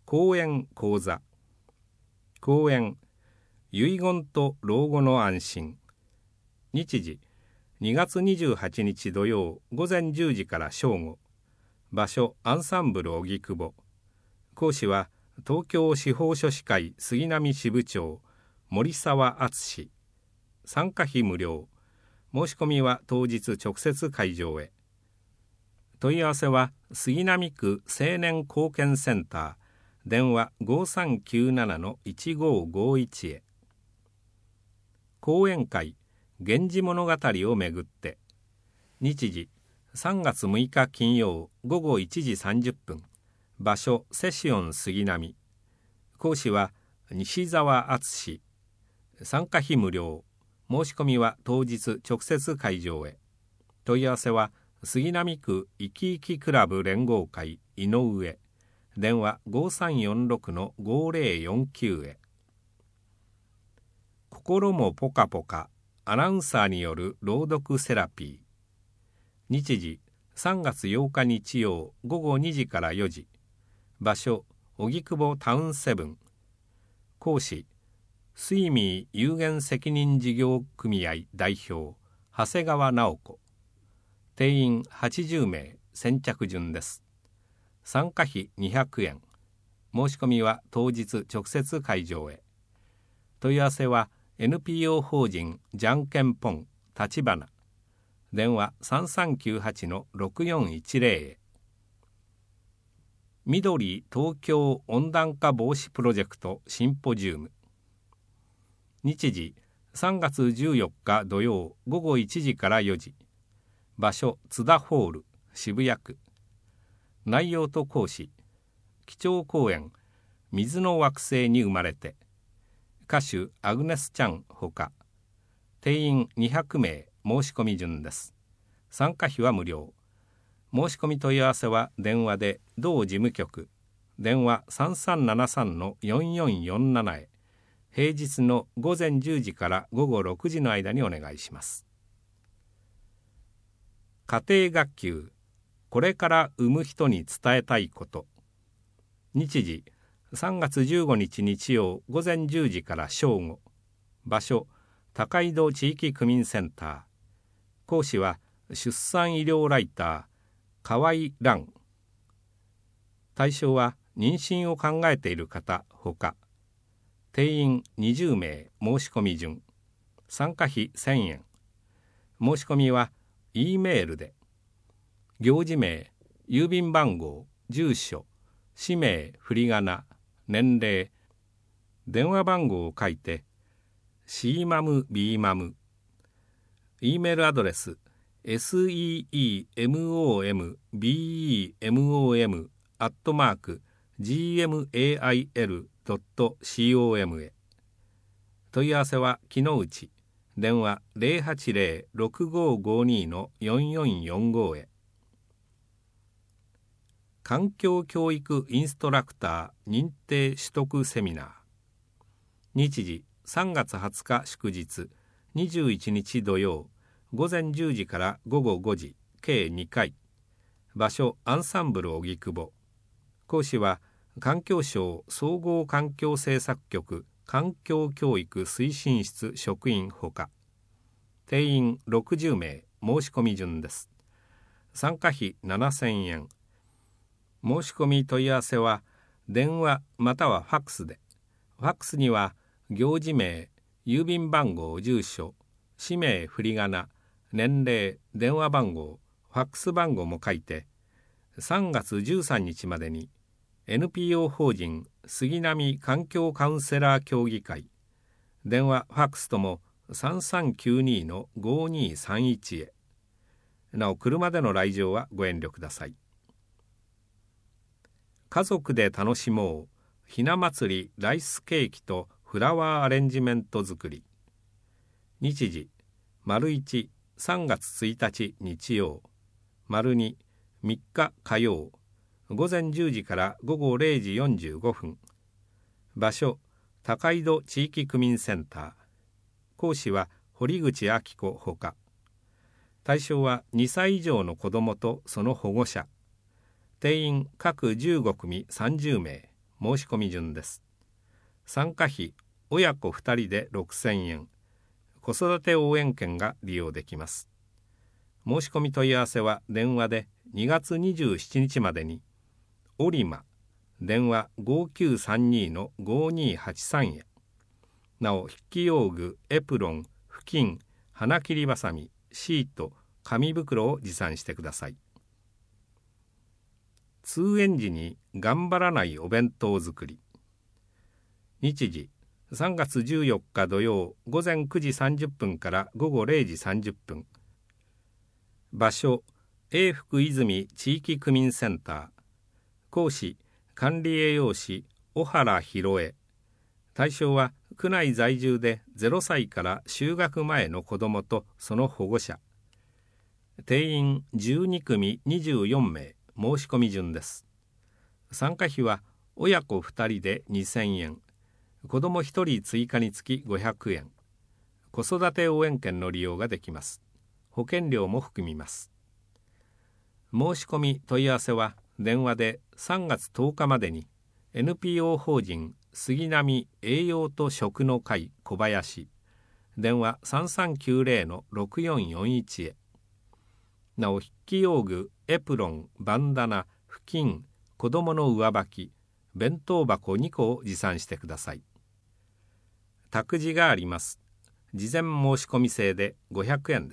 講演講座。講演、遺言と老後の安心。日時、2月28日土曜午前10時から正午。場所、アンサンブル荻窪。講師は、東京司法書士会杉並支部長、森沢敦。参加費無料。申し込みは当日直接会場へ。問い合わせは杉並区青年貢献センター、電話 5397-1551 へ。講演会、源氏物語をめぐって。日時、3月6日金曜午後1時30分。場所、セシオン杉並。講師は西澤敦。参加費無料。申し込みは当日直接会場へ。問い合わせは杉並区いきいきクラブ連合会井上。電話 5346-5049 へ。心もポカポカ、アナウンサーによる朗読セラピー。日時、3月8日日曜午後2時から4時。場所、荻窪タウンセブン。講師、スイミー有限責任事業組合代表、長谷川直子。定員80名、先着順です。参加費200円。申し込みは当日直接会場へ。問い合わせは NPO 法人じゃんけんぽん立花。電話 3398-6410 へ。緑東京温暖化防止プロジェクトシンポジウム。日時、3月14日土曜午後1時から4時。場所、津田ホール、渋谷区。内容と講師、基調講演、水の惑星に生まれて。歌手、アグネス・チャンほか。定員200名、申し込み順です。参加費は無料。申し込み問い合わせは電話で同事務局、電話 3373-4447 へ。平日の午前10時から午後6時の間にお願いします。家庭学級、これから産む人に伝えたいこと。日時、3月15日日曜午前10時から正午。場所、高井戸地域区民センター。講師は出産医療ライター、河合蘭。対象は妊娠を考えている方ほか。定員20名、申し込み順。参加費1000円。申し込みは E メールで。行事名、郵便番号、住所、氏名、振り仮名、年齢、電話番号を書いて、C マム B マム。E メールアドレス、seemomom@gmail.com へ。問い合わせは木之内。電話 080-6552-4445 へ。環境教育インストラクター認定取得セミナー。日時、3月20日祝日、21日土曜、午前10時から午後5時、計2回。場所、アンサンブル荻窪。講師は、環境省総合環境政策局環境教育推進室職員ほか。定員60名、申し込み順です。参加費7000円。申し込み問い合わせは、電話またはファックスで。ファックスには、行事名、郵便番号、住所、氏名、振り仮名、年齢、電話番号、ファックス番号も書いて、3月13日までに NPO 法人杉並環境カウンセラー協議会、電話ファックスとも 3392-5231 へ。なお、車での来場はご遠慮ください。家族で楽しもうひな祭りライスケーキとフラワーアレンジメント作り。日時、丸1、3月1日日曜、丸2、3日火曜、午前10時から午後0時45分。場所、高井戸地域区民センター。講師は堀口明子ほか。対象は2歳以上の子どもとその保護者。定員各15組30名。 申し込み順です。参加費親子2人で6000円、子育て応援券が利用できます。申し込み問い合わせは電話で2月27日までに、オリマ電話 5932-5283 へ。なお筆記用具、エプロン、布巾、花切りばさみ、シート、紙袋を持参してください。通園時に頑張らないお弁当作り。日時3月14日土曜午前9時30分から午後0時30分。場所永福泉地域区民センター。講師管理栄養士小原博恵。対象は区内在住で0歳から就学前の子どもとその保護者。定員12組24名、申し込み順です。参加費は親子2人で2000円、子ども1人追加につき500円、子育て応援券の利用ができます。保険料も含みます。申し込み問い合わせは電話で3月10日までに NPO 法人杉並栄養と食の会小林、電話 3390-6441 へ。なお筆記用具、エプロン、バンダナ、布巾、子どもの上履き、弁当箱2個を持参してください。託児があります。事前申し込み制で500円です。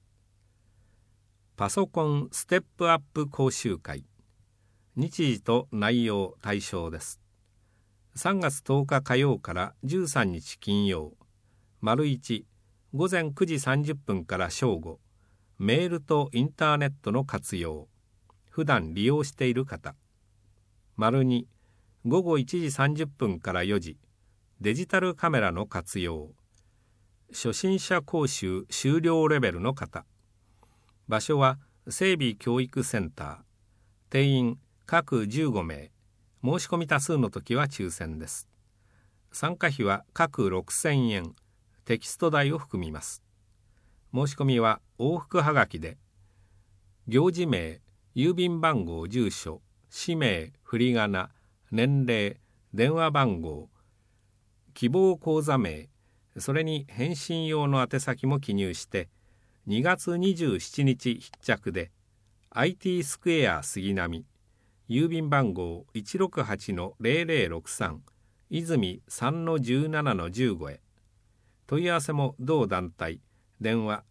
パソコンステップアップ講習会。日時と内容対象です。3月10日火曜から13日金曜。丸1、午前9時30分から正午。メールとインターネットの活用。普段利用している方。丸2、午後1時30分から4時。デジタルカメラの活用。初心者講習終了レベルの方。場所は整備教育センター。定員各15名。申し込み多数の時は抽選です。参加費は各6000円。テキスト代を含みます。申し込みは往復はがきで、行事名、郵便番号、住所、氏名、振り仮名、年齢、電話番号、希望口座名、それに返信用の宛先も記入して、2月27日必着で、IT スクエア杉並、郵便番号 168-0063、泉 3-17-15 へ。問い合わせも同団体、電話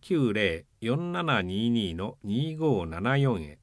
090-4722-2574 へ。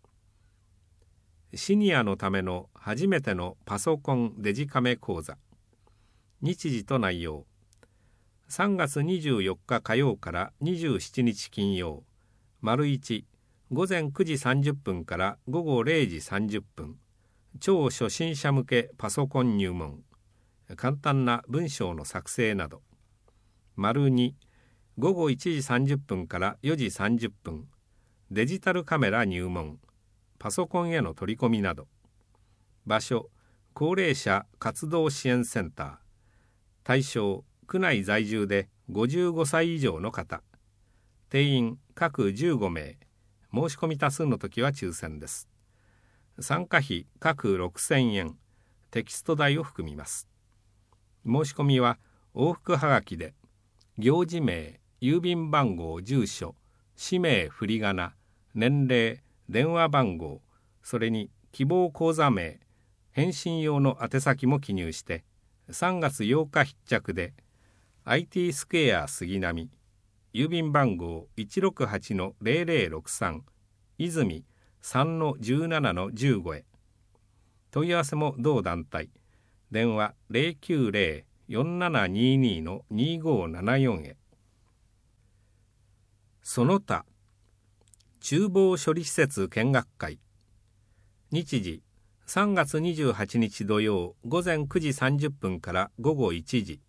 シニアのための初めてのパソコンデジカメ講座。日時と内容。3月24日火曜から27日金曜。丸1、午前9時30分から午後0時30分。超初心者向けパソコン入門。簡単な文章の作成など。丸2、午後1時30分から4時30分。デジタルカメラ入門。パソコンへの取り込みなど。場所、高齢者活動支援センター。対象、区内在住で55歳以上の方。定員各15名。申し込み多数の時は抽選です。参加費各6000円。テキスト代を含みます。申し込みは往復はがきで、行事名、郵便番号、住所、氏名、振り仮名、年齢、電話番号、それに希望口座名、返信用の宛先も記入して、3月8日必着で、IT スクエア杉並、郵便番号 168-0063、泉 3-17-15 へ。問い合わせも同団体、電話 090-4722-2574 へ。その他、厨房処理施設見学会。日時、3月28日土曜午前9時30分から午後1時。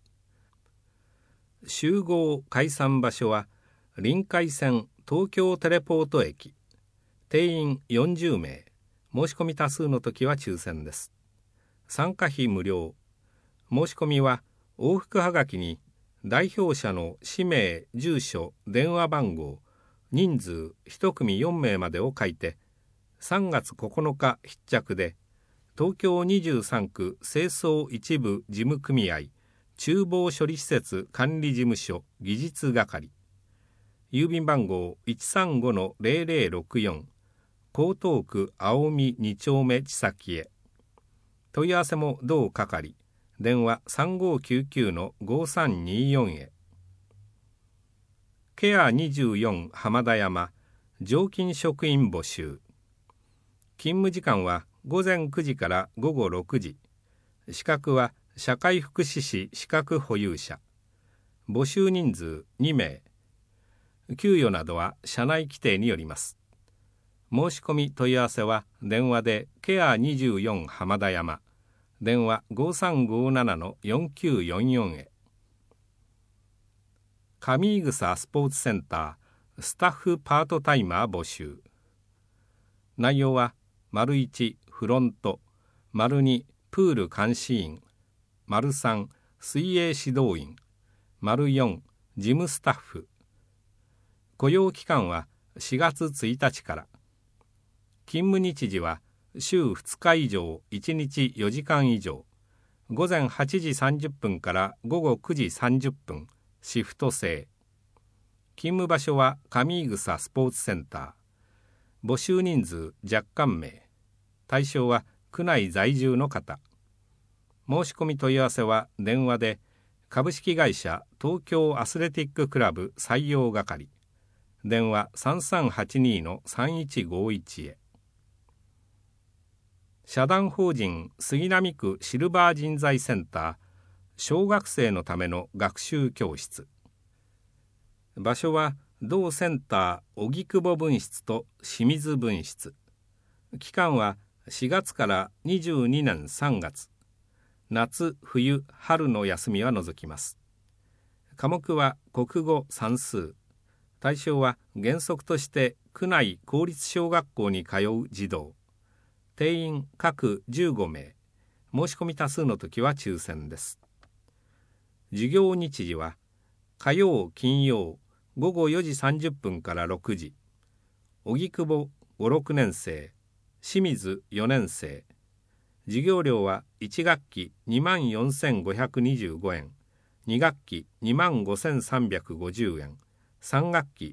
集合解散場所は臨海線東京テレポート駅。定員40名。申し込み多数の時は抽選です。参加費無料。申し込みは往復はがきに代表者の氏名、住所、電話番号、人数1組4名までを書いて、3月9日必着で、 東京23区清掃一部事務組合厨房処理施設管理事務所技術係、郵便番号 135-0064 江東区青海2丁目千崎へ。問い合わせも同係、電話 3599-5324 へ。ケア24浜田山常勤職員募集。勤務時間は午前9時から午後6時。資格は社会福祉士資格保有者。募集人数2名。給与などは社内規定によります。申し込み問い合わせは電話でケア24浜田山、電話 5357-4944 へ。上井草スポーツセンタースタッフパートタイマー募集。内容は ① フロント、2プール監視員、3水泳指導員、4事務スタッフ。雇用期間は4月1日から。勤務日時は週2日以上1日4時間以上、午前8時30分から午後9時30分、シフト制。勤務場所は上井草スポーツセンター。募集人数若干名。対象は区内在住の方。申し込み問い合わせは電話で株式会社東京アスレティッククラブ採用係、電話 3382-3151 へ。社団法人杉並区シルバー人材センター小学生のための学習教室。場所は同センター荻窪分室と清水分室。期間は4月から22年3月。夏、冬、春の休みは除きます。科目は国語、算数。対象は原則として区内公立小学校に通う児童。定員各15名。申し込み多数の時は抽選です。授業日時は火曜、金曜、午後4時30分から6時。荻窪5、6年生、清水4年生。授業料は1学期24,525円、2学期25,350円、3学期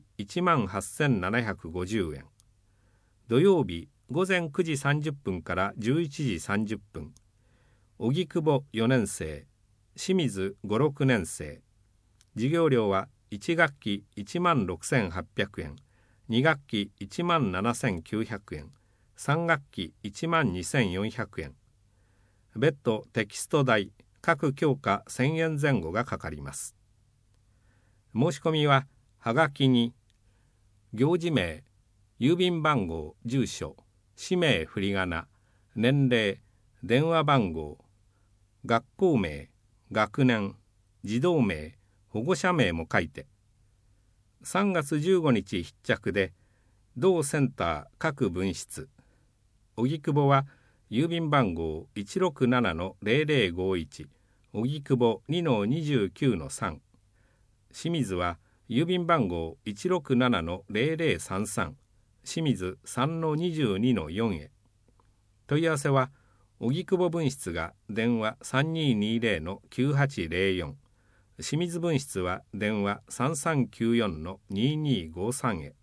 18,750円。土曜日午前9時30分から11時30分。荻窪4年生、清水5、6年生。授業料は1学期16,800円、2学期17,900円、3学期12,400円。別途テキスト代、各教科1000円前後がかかります。申し込みははがきに行事名、郵便番号、住所、氏名振り仮名、年齢、電話番号、学校名、学年、児童名、保護者名も書いて、3月15日必着で同センター各分室。荻窪は郵便番号 167-0051 荻窪 2-29-3。清水は郵便番号 167-0033 清水 3-22-4 へ。問い合わせは荻窪分室が電話 3220-9804、 清水分室は電話 3394-2253 へ。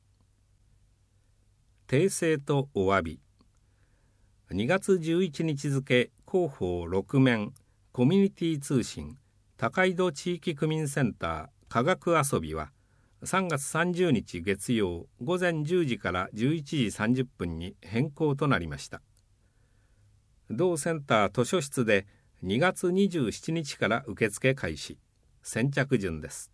訂正とお詫び。2月11日付広報6面コミュニティ通信高井戸地域区民センター科学遊びは3月30日月曜午前10時から11時30分に変更となりました。同センター図書室で2月27日から受付開始。先着順です。